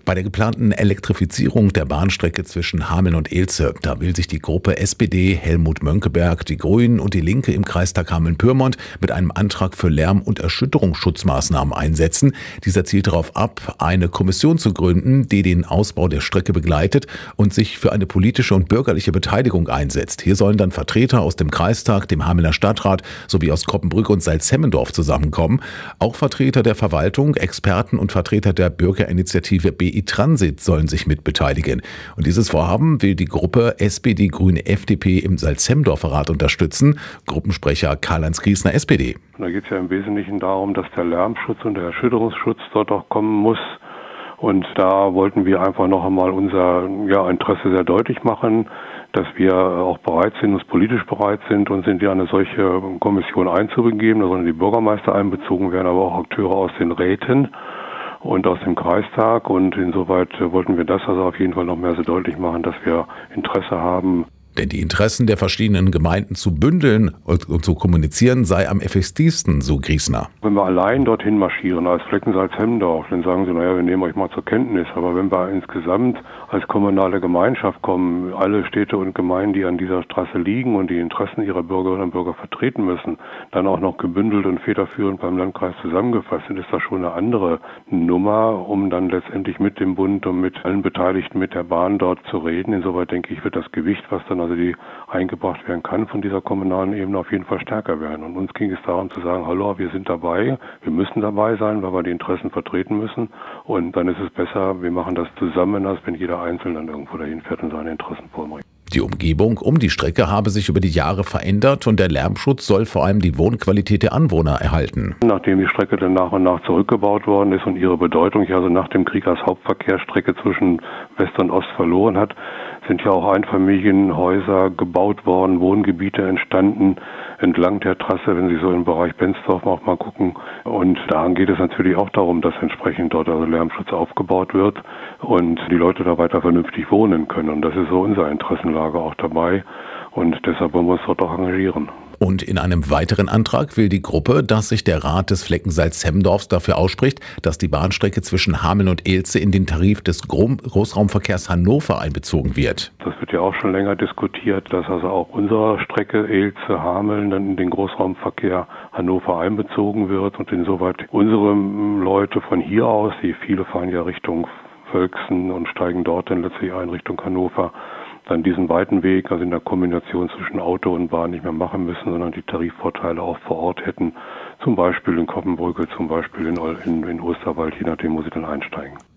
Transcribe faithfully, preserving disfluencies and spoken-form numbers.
Bei der geplanten Elektrifizierung der Bahnstrecke zwischen Hameln und Ilze, da will sich die Gruppe S P D Helmut Mönckeberg, die Grünen und die Linke im Kreistag Hameln-Pyrmont mit einem Antrag für Lärm- und Erschütterungsschutzmaßnahmen einsetzen. Dieser zielt darauf ab, eine Kommission zu gründen, die den Ausbau der Strecke begleitet und sich für eine politische und bürgerliche Beteiligung einsetzt. Hier sollen dann Vertreter aus dem Kreistag, dem Hamelner Stadtrat sowie aus Kroppenbrück und Salzhemmendorf zusammenkommen. Auch Vertreter der Verwaltung, Experten und Vertreter der Bürgerinitiative B I Transit sollen sich mitbeteiligen. Und dieses Vorhaben will die Gruppe S P D Grüne F D P im Salzhemmendorfer Rat unterstützen. Gruppensprecher Karl-Heinz Griesner, S P D. Da geht es ja im Wesentlichen darum, dass der Lärmschutz und der Erschütterungsschutz dort auch kommen muss. Und da wollten wir einfach noch einmal unser ja, Interesse sehr deutlich machen, dass wir auch bereit sind, uns politisch bereit sind und sind ja eine solche Kommission einzubegeben. Da sollen die Bürgermeister einbezogen werden, aber auch Akteure aus den Räten und aus dem Kreistag. Und insoweit wollten wir das also auf jeden Fall noch mehr so deutlich machen, dass wir Interesse haben. Denn die Interessen der verschiedenen Gemeinden zu bündeln und, und zu kommunizieren sei am effektivsten, so Griesner. Wenn wir allein dorthin marschieren als Flecken Salzhemmendorf, dann sagen sie, naja, wir nehmen euch mal zur Kenntnis. Aber wenn wir insgesamt als kommunale Gemeinschaft kommen, alle Städte und Gemeinden, die an dieser Straße liegen und die Interessen ihrer Bürgerinnen und Bürger vertreten müssen, dann auch noch gebündelt und federführend beim Landkreis zusammengefasst sind, ist das schon eine andere Nummer, um dann letztendlich mit dem Bund und mit allen Beteiligten, mit der Bahn dort zu reden. Insoweit denke ich, wird das Gewicht, was dann also die eingebracht werden kann von dieser kommunalen Ebene, auf jeden Fall stärker werden. Und uns ging es darum zu sagen, hallo, wir sind dabei, wir müssen dabei sein, weil wir die Interessen vertreten müssen. Und dann ist es besser, wir machen das zusammen, als wenn jeder Einzelne dann irgendwo dahin fährt und seine Interessen vorbringt. Die Umgebung um die Strecke habe sich über die Jahre verändert und der Lärmschutz soll vor allem die Wohnqualität der Anwohner erhalten. Nachdem die Strecke dann nach und nach zurückgebaut worden ist und ihre Bedeutung ja also nach dem Krieg als Hauptverkehrsstrecke zwischen West und Ost verloren hat, sind ja auch Einfamilienhäuser gebaut worden, Wohngebiete entstanden entlang der Trasse, wenn Sie so im Bereich Benzdorf auch mal gucken. Und daran geht es natürlich auch darum, dass entsprechend dort also Lärmschutz aufgebaut wird und die Leute da weiter vernünftig wohnen können. Und das ist so unser Interessenlage auch dabei. Und deshalb wollen wir uns dort auch engagieren. Und in einem weiteren Antrag will die Gruppe, dass sich der Rat des Flecken Salzhemmendorfs dafür ausspricht, dass die Bahnstrecke zwischen Hameln und Ilze in den Tarif des Großraumverkehrs Hannover einbezogen wird. Das wird ja auch schon länger diskutiert, dass also auch unsere Strecke Ilze-Hameln dann in den Großraumverkehr Hannover einbezogen wird und insoweit unsere Leute von hier aus, die viele fahren ja Richtung Völksen und steigen dort dann letztlich ein Richtung Hannover, dann diesen weiten Weg, also in der Kombination zwischen Auto und Bahn nicht mehr machen müssen, sondern die Tarifvorteile auch vor Ort hätten, zum Beispiel in Koppenbrücke, zum Beispiel in, in, in Osterwald, je nachdem, wo sie dann einsteigen.